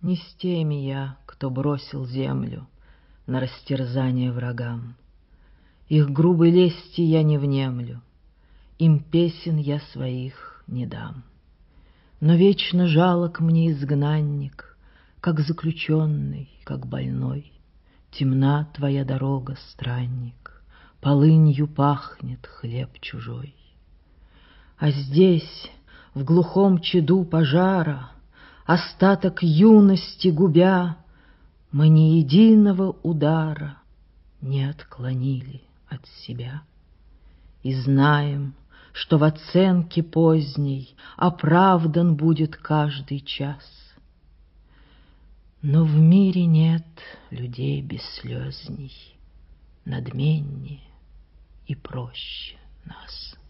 Не с теми я, кто бросил землю на растерзание врагам. Их грубой лести я не внемлю, им песен я своих не дам. Но вечно жалок мне изгнанник, как заключенный, как больной. Темна твоя дорога, странник, полынью пахнет хлеб чужой. А здесь, в глухом чаду пожара, остаток юности губя, мы ни единого удара не отклонили от себя. И знаем, что в оценке поздней оправдан будет каждый час. Но в мире нет людей бесслезней, надменнее и проще нас.